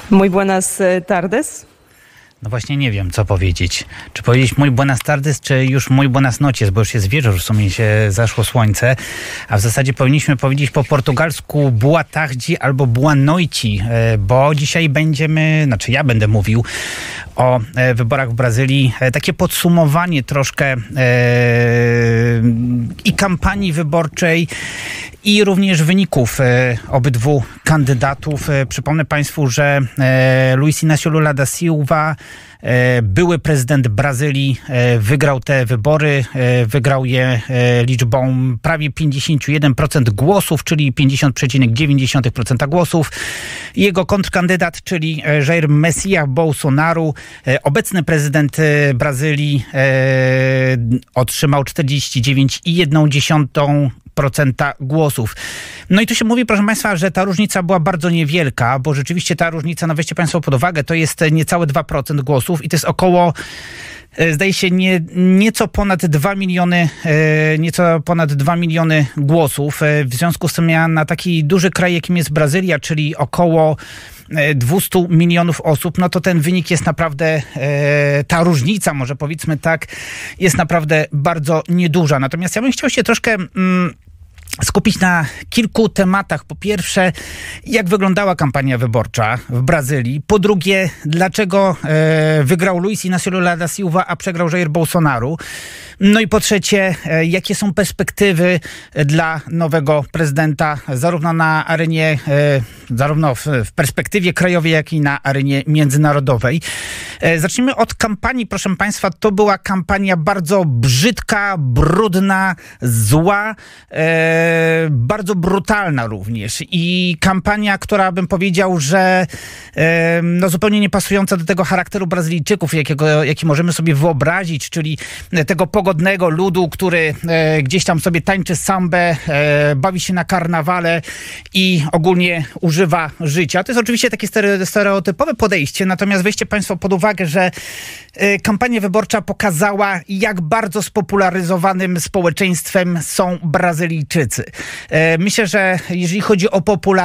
Muy buenas tardes. No właśnie nie wiem, co powiedzieć. Czy powiedzieć muy buenas tardes, czy już muy buenas noches, bo już jest wieczór, w sumie się zaszło słońce, a w zasadzie powinniśmy powiedzieć po portugalsku boa tarde albo boa noite, bo dzisiaj ja będę mówił o wyborach w Brazylii. Takie podsumowanie troszkę i kampanii wyborczej, i również wyników obydwu kandydatów. Przypomnę Państwu, że Luiz Inácio Lula da Silva, były prezydent Brazylii, wygrał te wybory. Wygrał je liczbą prawie 51% głosów, czyli 50,9% głosów. Jego kontrkandydat, czyli Jair Messias Bolsonaro, obecny prezydent Brazylii, otrzymał 49,1% głosów. No i tu się mówi, proszę Państwa, że ta różnica była bardzo niewielka, bo rzeczywiście ta różnica, no weźcie Państwo pod uwagę, to jest niecałe 2% głosów i to jest około, zdaje się, nieco ponad 2 miliony głosów. W związku z tym na taki duży kraj, jakim jest Brazylia, czyli około 200 milionów osób, no to ten wynik jest naprawdę, ta różnica, może powiedzmy tak, jest naprawdę bardzo nieduża. Natomiast ja bym chciał się troszkę skupić na kilku tematach. Po pierwsze, jak wyglądała kampania wyborcza w Brazylii. Po drugie, dlaczego wygrał Luiz Inácio Lula da Silva, a przegrał Jair Bolsonaro. No i po trzecie, jakie są perspektywy dla nowego prezydenta, zarówno na arenie, zarówno w perspektywie krajowej, jak i na arenie międzynarodowej. Zacznijmy od kampanii, proszę Państwa. To była kampania bardzo brzydka, brudna, zła, bardzo brutalna również. I kampania, która bym powiedział, że no zupełnie nie pasująca do tego charakteru Brazylijczyków, jaki możemy sobie wyobrazić, czyli tego pogodnego ludu, który gdzieś tam sobie tańczy sambę, bawi się na karnawale i ogólnie używa życia. To jest oczywiście takie stereotypowe podejście, natomiast weźcie Państwo pod uwagę, że kampania wyborcza pokazała, jak bardzo spopularyzowanym społeczeństwem są Brazylijczycy. Myślę, że jeżeli chodzi o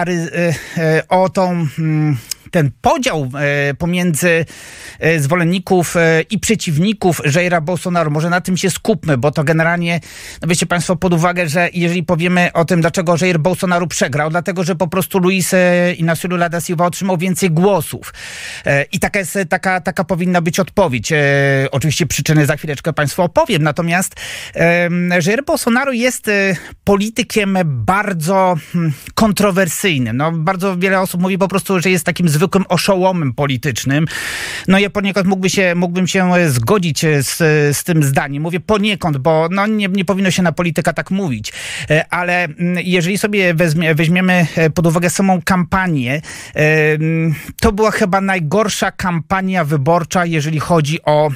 ten podział pomiędzy zwolenników i przeciwników Jaira Bolsonaro, może na tym się skupmy, bo to generalnie, no weźcie Państwo pod uwagę, że jeżeli powiemy o tym, dlaczego Jair Bolsonaro przegrał, dlatego, że po prostu Luiz Inácio Lula da Silva otrzymał więcej głosów. I taka powinna być odpowiedź. Oczywiście przyczyny za chwileczkę Państwu opowiem, natomiast Jair Bolsonaro jest politykiem bardzo kontrowersyjnym. No, bardzo wiele osób mówi po prostu, że jest takim zwykłym oszołomem politycznym. No ja poniekąd mógłbym się zgodzić z tym zdaniem. Mówię poniekąd, bo no nie powinno się na polityka tak mówić. Ale jeżeli sobie weźmiemy pod uwagę samą kampanię, to była chyba najgorsza kampania wyborcza, jeżeli chodzi o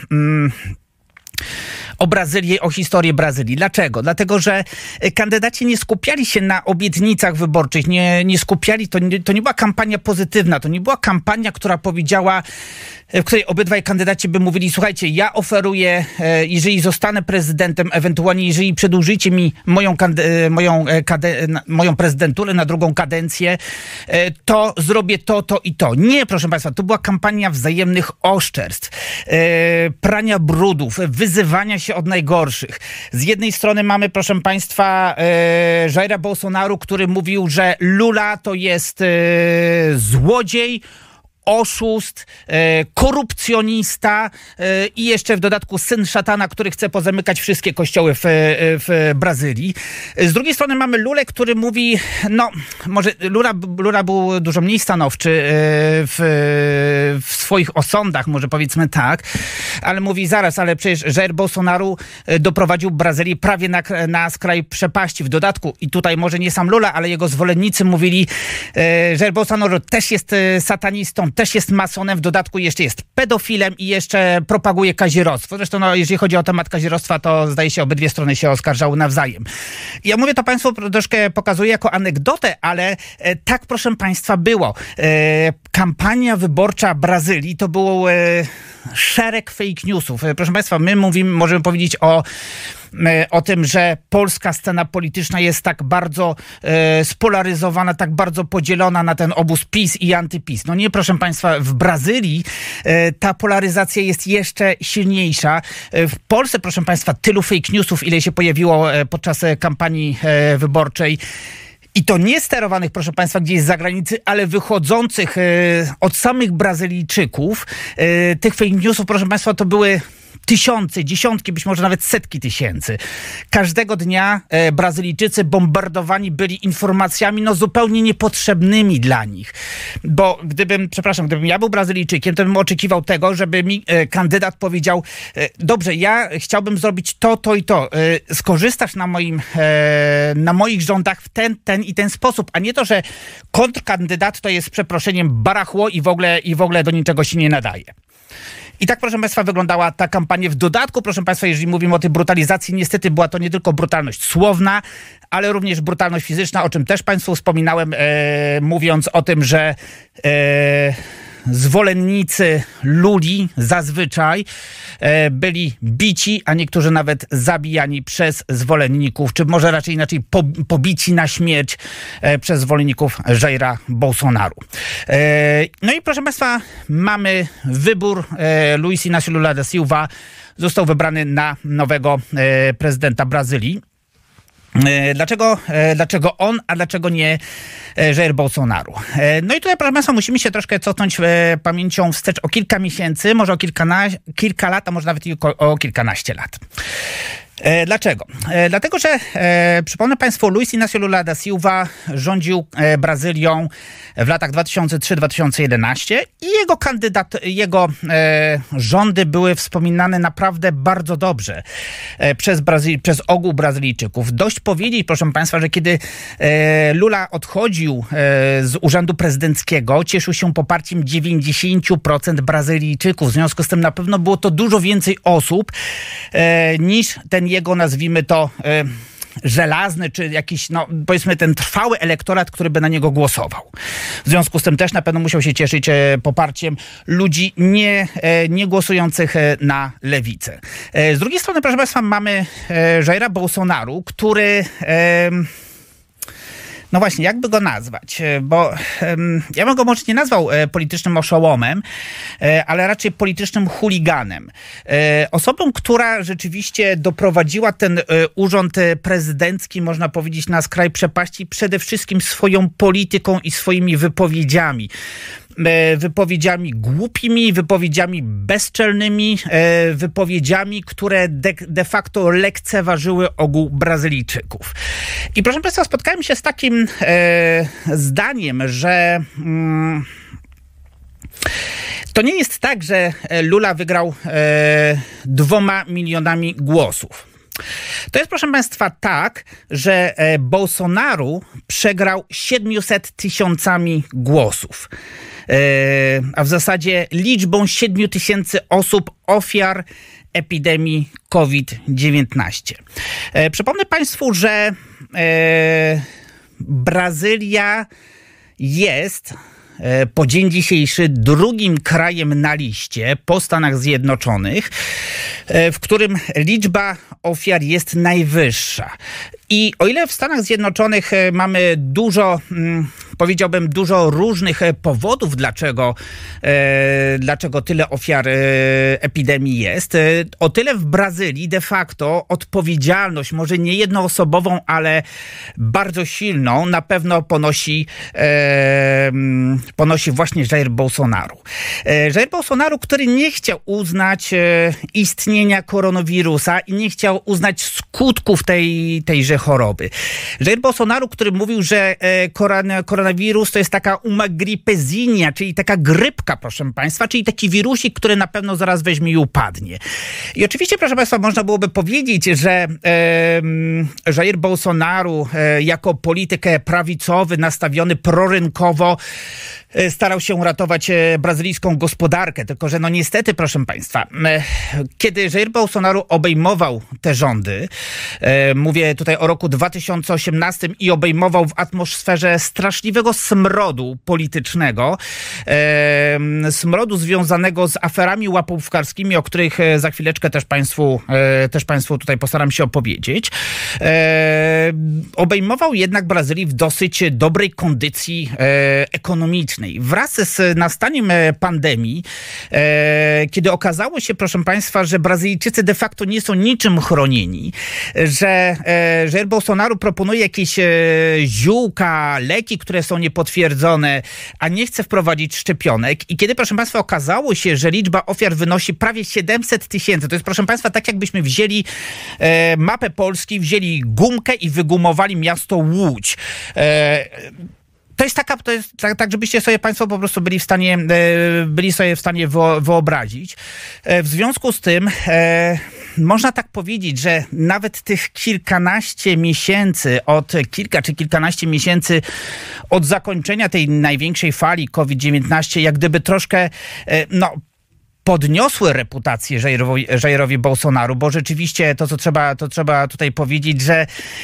Brazylię, o historię Brazylii. Dlaczego? Dlatego, że kandydaci nie skupiali się na obietnicach wyborczych, nie skupiali, to nie była kampania pozytywna, to nie była kampania, która powiedziała, w której obydwaj kandydaci by mówili, słuchajcie, ja oferuję, jeżeli zostanę prezydentem, ewentualnie jeżeli przedłużycie mi moją prezydenturę na drugą kadencję, to zrobię to i to. Nie, proszę Państwa, to była kampania wzajemnych oszczerstw, prania brudów, wyzywania się od najgorszych. Z jednej strony mamy, proszę Państwa, Jaira Bolsonaro, który mówił, że Lula to jest złodziej, oszust, korupcjonista i jeszcze w dodatku syn szatana, który chce pozamykać wszystkie kościoły w Brazylii. Z drugiej strony mamy Lulę, który mówi, no może Lula był dużo mniej stanowczy w swoich osądach, może powiedzmy tak, ale mówi zaraz, ale przecież Jair Bolsonaro doprowadził Brazylię prawie na skraj przepaści. W dodatku, i tutaj może nie sam Lula, ale jego zwolennicy mówili, Jair Bolsonaro też jest satanistą, też jest masonem, w dodatku jeszcze jest pedofilem i jeszcze propaguje kazirodztwo. Zresztą, no, jeżeli chodzi o temat kazirodztwa, to zdaje się obydwie strony się oskarżały nawzajem. Ja mówię to Państwu troszkę pokazuję jako anegdotę, ale tak, proszę Państwa, było. kampania wyborcza Brazylii to był szereg fake newsów. Proszę Państwa, my możemy powiedzieć o tym, że polska scena polityczna jest tak bardzo spolaryzowana, tak bardzo podzielona na ten obóz PiS i antyPiS. No nie, proszę Państwa, w Brazylii ta polaryzacja jest jeszcze silniejsza. W Polsce, proszę Państwa, tylu fake newsów, ile się pojawiło podczas kampanii wyborczej, i to nie sterowanych, proszę Państwa, gdzieś z zagranicy, ale wychodzących od samych Brazylijczyków. Tych fake newsów, proszę Państwa, to były tysiące, dziesiątki, być może nawet setki tysięcy. Każdego dnia Brazylijczycy bombardowani byli informacjami zupełnie niepotrzebnymi dla nich. Bo gdybym ja był Brazylijczykiem, to bym oczekiwał tego, żeby mi kandydat powiedział: dobrze, ja chciałbym zrobić to i to. Skorzystasz na moich rządach w ten i ten sposób, a nie to, że kontrkandydat to jest, z przeproszeniem, barachło i w ogóle do niczego się nie nadaje. I tak, proszę Państwa, wyglądała ta kampania. W dodatku, proszę Państwa, jeżeli mówimy o tej brutalizacji, niestety była to nie tylko brutalność słowna, ale również brutalność fizyczna, o czym też Państwu wspominałem, mówiąc o tym, że zwolennicy Luli zazwyczaj byli bici, a niektórzy nawet zabijani przez zwolenników, czy może raczej inaczej pobici na śmierć przez zwolenników Jaira Bolsonaru. No i proszę Państwa, mamy wybór. Luiz Inácio Lula da Silva został wybrany na nowego prezydenta Brazylii. Dlaczego on, a dlaczego nie Jair Bolsonaro? No i tutaj, proszę Państwa, musimy się troszkę cofnąć pamięcią wstecz o kilka miesięcy, może o kilka lat, a może nawet o kilkanaście lat. Dlaczego? Dlatego, że przypomnę Państwu, Luiz Inácio Lula da Silva rządził Brazylią w latach 2003-2011 i jego rządy były wspominane naprawdę bardzo dobrze przez ogół Brazylijczyków. Dość powiedzieć, proszę Państwa, że kiedy Lula odchodził z urzędu prezydenckiego, cieszył się poparciem 90% Brazylijczyków. W związku z tym na pewno było to dużo więcej osób niż ten jego, nazwijmy to, żelazny, czy jakiś, powiedzmy, ten trwały elektorat, który by na niego głosował. W związku z tym też na pewno musiał się cieszyć poparciem ludzi nie głosujących na lewicę. Z drugiej strony, proszę Państwa, mamy Jaira Bolsonaru, który... No właśnie, jakby go nazwać? Bo ja bym go może nie nazwał politycznym oszołomem, ale raczej politycznym chuliganem. Osobą, która rzeczywiście doprowadziła ten urząd prezydencki, można powiedzieć, na skraj przepaści przede wszystkim swoją polityką i swoimi wypowiedziami. Wypowiedziami głupimi, wypowiedziami bezczelnymi, wypowiedziami, które de facto lekceważyły ogół Brazylijczyków. I proszę Państwa, spotkałem się z takim zdaniem, że to nie jest tak, że Lula wygrał 2 milionami głosów. To jest, proszę Państwa, tak, że Bolsonaro przegrał 700 000 głosów. A w zasadzie liczbą 7 000 osób, ofiar epidemii COVID-19. Przypomnę Państwu, że Brazylia jest po dzień dzisiejszy drugim krajem na liście po Stanach Zjednoczonych, w którym liczba ofiar jest najwyższa. I o ile w Stanach Zjednoczonych mamy powiedziałbym, dużo różnych powodów, dlaczego tyle ofiar epidemii jest, o tyle w Brazylii de facto odpowiedzialność, może nie jednoosobową, ale bardzo silną, na pewno ponosi właśnie Jair Bolsonaro. Jair Bolsonaro, który nie chciał uznać istnienia koronawirusa i nie chciał uznać skutków tejże choroby. Jair Bolsonaro, który mówił, że koronawirus to jest taka uma gripezinha, czyli taka grypka, proszę Państwa, czyli taki wirusik, który na pewno zaraz weźmie i upadnie. I oczywiście, proszę Państwa, można byłoby powiedzieć, że Jair Bolsonaro jako polityk prawicowy, nastawiony prorynkowo, starał się uratować brazylijską gospodarkę. Tylko że no niestety, proszę państwa, kiedy Jair Bolsonaro obejmował te rządy, mówię tutaj o roku 2018 i obejmował w atmosferze straszliwego smrodu politycznego, smrodu związanego z aferami łapówkarskimi, o których za chwileczkę też państwu tutaj postaram się opowiedzieć. Obejmował jednak Brazylię w dosyć dobrej kondycji ekonomicznej. Wraz z nastaniem pandemii, kiedy okazało się, proszę państwa, że Brazylijczycy de facto nie są niczym chronieni, że Jair Bolsonaro proponuje jakieś ziółka, leki, które są niepotwierdzone, a nie chce wprowadzić szczepionek. I kiedy, proszę państwa, okazało się, że liczba ofiar wynosi prawie 700 000, to jest, proszę państwa, tak jakbyśmy wzięli mapę Polski, wzięli gumkę i wygumowali miasto Łódź. To jest tak, żebyście sobie państwo po prostu byli sobie w stanie wyobrazić. W związku z tym można tak powiedzieć, że nawet tych kilka czy kilkanaście miesięcy od zakończenia tej największej fali COVID-19, jak gdyby troszkę, podniosły reputację Jairowi Bolsonaro, bo rzeczywiście to trzeba tutaj powiedzieć, że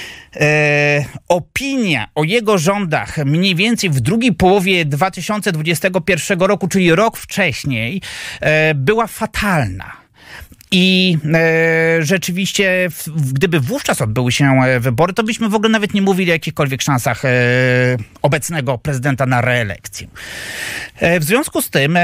opinia o jego rządach mniej więcej w drugiej połowie 2021 roku, czyli rok wcześniej, była fatalna. I rzeczywiście, gdyby wówczas odbyły się wybory, to byśmy w ogóle nawet nie mówili o jakichkolwiek szansach obecnego prezydenta na reelekcję. W związku z tym,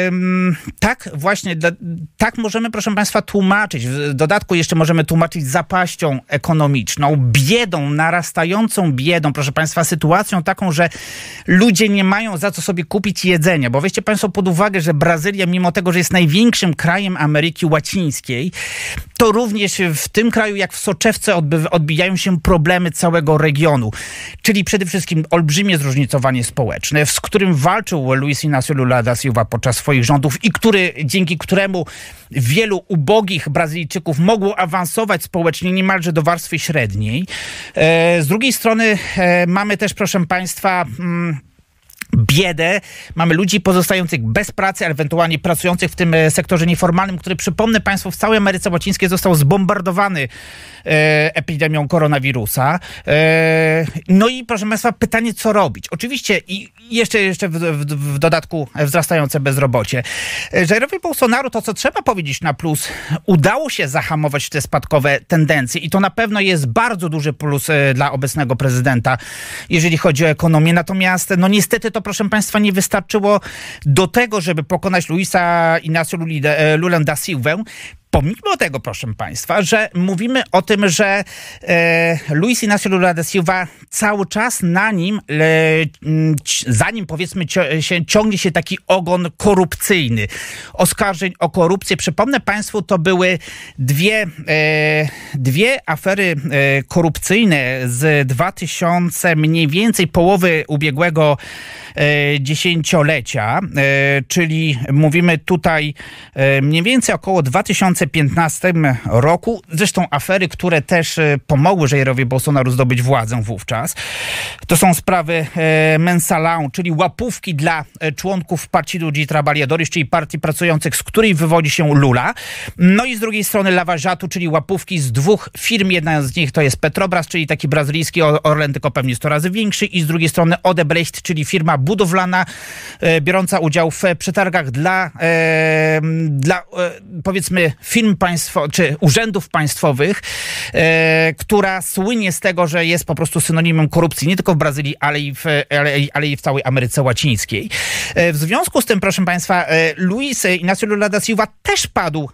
tak możemy, proszę państwa, tłumaczyć. W dodatku jeszcze możemy tłumaczyć zapaścią ekonomiczną, biedą, narastającą biedą, proszę państwa, sytuacją taką, że ludzie nie mają za co sobie kupić jedzenia. Bo weźcie państwo pod uwagę, że Brazylia, mimo tego, że jest największym krajem Ameryki Łacińskiej, to również w tym kraju, jak w soczewce, odbijają się problemy całego regionu. Czyli przede wszystkim olbrzymie zróżnicowanie społeczne, z którym walczył Luis Inácio Lula da Silva podczas swoich rządów i dzięki któremu wielu ubogich Brazylijczyków mogło awansować społecznie niemalże do warstwy średniej. Z drugiej strony mamy też, proszę państwa, biedę. Mamy ludzi pozostających bez pracy, ewentualnie pracujących w tym sektorze nieformalnym, który, przypomnę państwu, w całej Ameryce Łacińskiej został zbombardowany epidemią koronawirusa. No i, proszę państwa, pytanie, co robić? Oczywiście i jeszcze w dodatku wzrastające bezrobocie. Jairowi Bolsonaro, to co trzeba powiedzieć na plus, udało się zahamować te spadkowe tendencje i to na pewno jest bardzo duży plus dla obecnego prezydenta, jeżeli chodzi o ekonomię. Natomiast, no niestety to, proszę państwa, nie wystarczyło do tego, żeby pokonać Luisa Inácio Lulę da Silvę. Pomimo tego, proszę państwa, że mówimy o tym, że Luis Inácio Lula da Silva cały czas za nim powiedzmy ciągnie się taki ogon korupcyjny. Oskarżeń o korupcję. Przypomnę państwu, to były dwie afery korupcyjnie z 2000 mniej więcej połowy ubiegłego dziesięciolecia, czyli mówimy tutaj mniej więcej około 2015 roku. Zresztą afery, które też pomogły Jairowi Bolsonaro zdobyć władzę wówczas. To są sprawy Mensalão, czyli łapówki dla członków Partido de Trabalhadores, czyli partii pracujących, z której wywodzi się Lula. No i z drugiej strony Lava Jato, czyli łapówki z dwóch firm. Jedna z nich to jest Petrobras, czyli taki brazylijski Orlen, tylko pewnie 100 razy większy. I z drugiej strony Odebrecht, czyli firma budowlana, biorąca udział w przetargach dla powiedzmy firm czy urzędów państwowych, która słynie z tego, że jest po prostu synonimem korupcji nie tylko w Brazylii, ale i w całej Ameryce Łacińskiej. W związku z tym, proszę państwa, Luis Inácio Lula da Silva też padł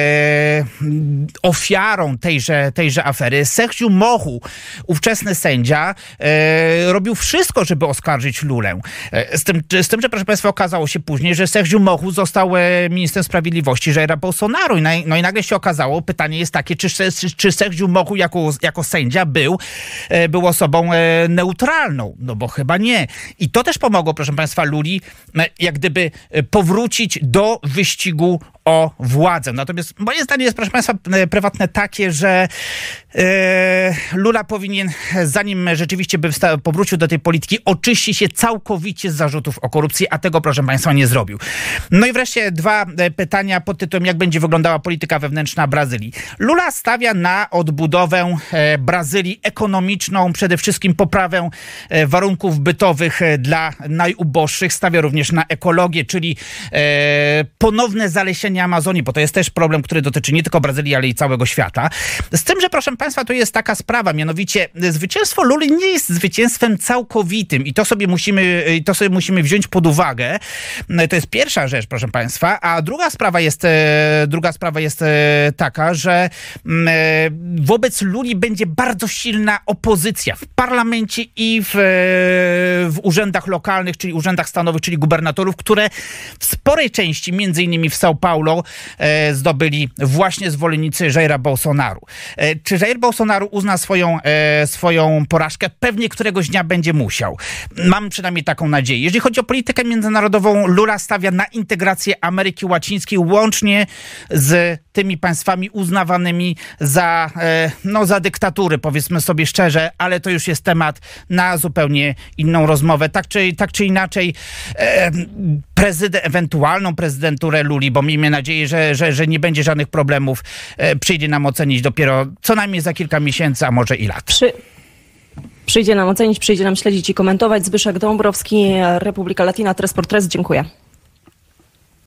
ofiarą tejże afery. Sérgio Moro, ówczesny sędzia, robił wszystko, żeby oskarżyć Lulę. Z tym, że, proszę państwa, okazało się później, że Sérgio Moro został ministrem sprawiedliwości Jaira Bolsonaro. No i nagle się okazało, pytanie jest takie, czy Sérgio Moro jako sędzia był osobą neutralną? No bo chyba nie. I to też pomogło, proszę państwa, Luli jak gdyby powrócić do wyścigu o władzę. Natomiast moje zdanie jest, proszę państwa, prywatne takie, że Lula powinien, zanim rzeczywiście by powrócił do tej polityki, oczyścić się całkowicie z zarzutów o korupcji, a tego, proszę państwa, nie zrobił. No i wreszcie dwa pytania pod tytułem, jak będzie wyglądała polityka wewnętrzna Brazylii. Lula stawia na odbudowę Brazylii ekonomiczną, przede wszystkim poprawę warunków bytowych dla najuboższych. Stawia również na ekologię, czyli ponowne zalesienie Amazonii, bo to jest też problem, który dotyczy nie tylko Brazylii, ale i całego świata. Z tym, że proszę państwa, to jest taka sprawa, mianowicie zwycięstwo Luli nie jest zwycięstwem całkowitym i to sobie musimy wziąć pod uwagę. To jest pierwsza rzecz, proszę państwa, a druga sprawa jest taka, że wobec Luli będzie bardzo silna opozycja w parlamencie i w urzędach lokalnych, czyli urzędach stanowych, czyli gubernatorów, które w sporej części, między innymi w São Paulo, zdobyli właśnie zwolennicy Jaira Bolsonaru. Czy Jair Bolsonaro uzna swoją porażkę? Pewnie któregoś dnia będzie musiał. Mam przynajmniej taką nadzieję. Jeżeli chodzi o politykę międzynarodową, Lula stawia na integrację Ameryki Łacińskiej łącznie z tymi państwami uznawanymi za dyktatury, powiedzmy sobie szczerze, ale to już jest temat na zupełnie inną rozmowę. Tak czy inaczej, ewentualną prezydenturę Luli, bo miejmy nadzieję, że nie będzie żadnych problemów, przyjdzie nam ocenić dopiero co najmniej za kilka miesięcy, a może i lat. Przyjdzie nam ocenić, przyjdzie nam śledzić i komentować. Zbyszek Dąbrowski, Republika Latina, Tres por Tres. Dziękuję.